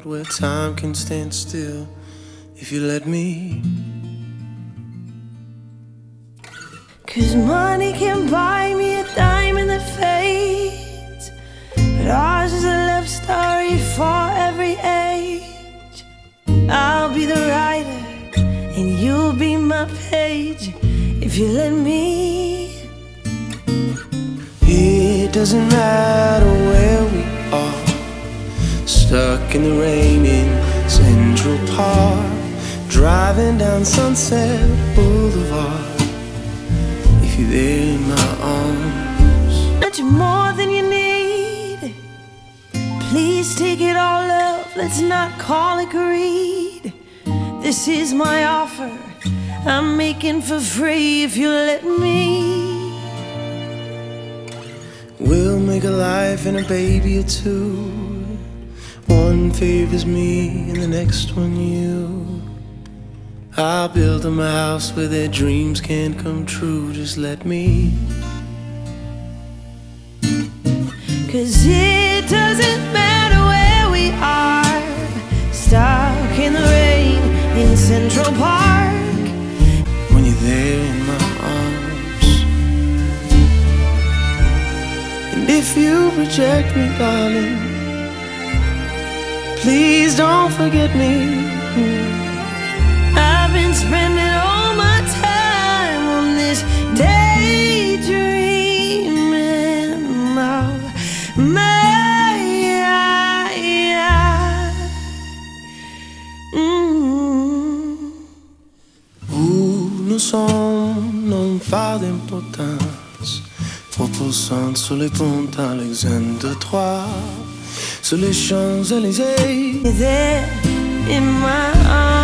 road where time can stand still if you let me. 'Cause money can buy me a diamond that fades, but ours is a love story for every age. I'll be the writer and you'll be my page if you let me. It doesn't matter where we are, stuck in the rain in Central Park, driving down Sunset Boulevard. If you're there in my arms, Much more than you need. Please take it all up, let's not call it greed. This is my offer, I'm making for free if you let me. we'll make a life and a baby or two. One favors me and the next one you. I'll build them a house where their dreams can come true. Just let me. 'Cause it doesn't matter where we are, stuck in the rain in Central Park. When you're there in my arms, and if you reject me, darling, please don't forget me. I've been spending all my time on this daydreaming of my Nos som non fa d'importance, repoussant sur les ponts d'Alexandre III, sur les Champs-Élysées. there in my arms.